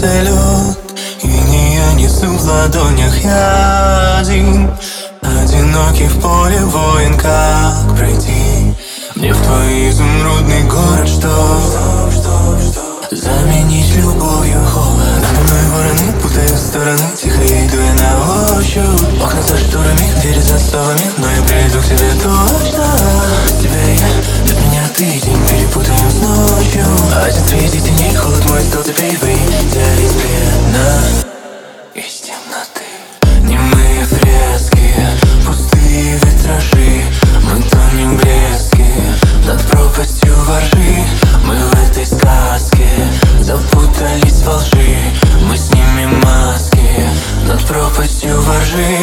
лед, и не я несу в ладонях я один. Одинокий в поле воин, как пройти мне в твой изумрудный город, что заменить любовью холод. Надо мной вороны путают стороны, тихо я иду я на ощупь. Окна за шторами, двери за совами, но я приду к тебе точно. Тебя я, без меня ты, день перепутаю с ночью. Один среди теней, холод мой стал теперь выйдя из плена, из темноты. Немые фрески, пустые витражи, мы тонем в блеске над пропастью воржи. Мы в этой сказке запутались во лжи, мы снимем маски над пропастью воржи.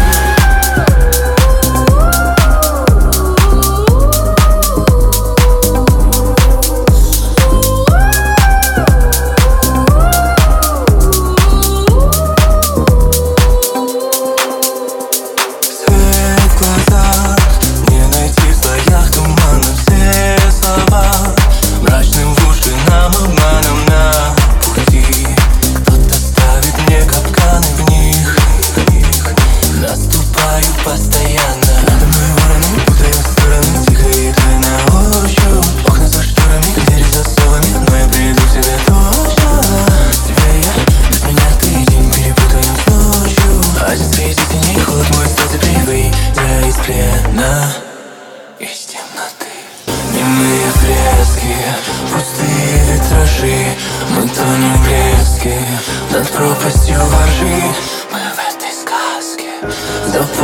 Постоянно надо мной вороны путают стороны, тихо иду я на ощупь. Окна за шторами, двери за совами, но я приду к тебе точно. Тебя я, без меня ты, день перепутаю с ночью. Один среди теней, холод мой стал теперь выйдя из плена, из темноты. Немые фрески, пустые витражи, мы тонем в блеске над пропастью воржи. Мы в этой сказке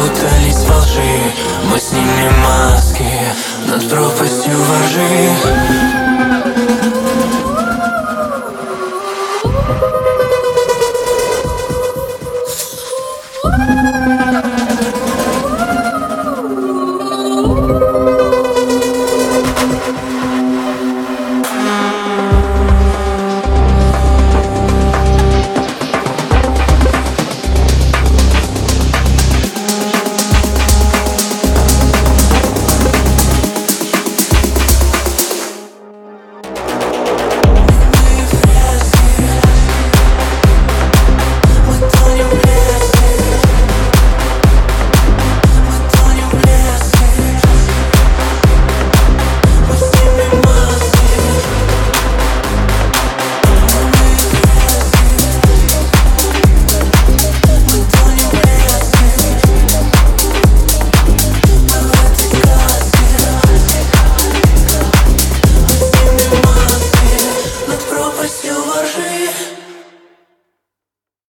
запутались во лжи, мы снимем маски над пропастью воржи.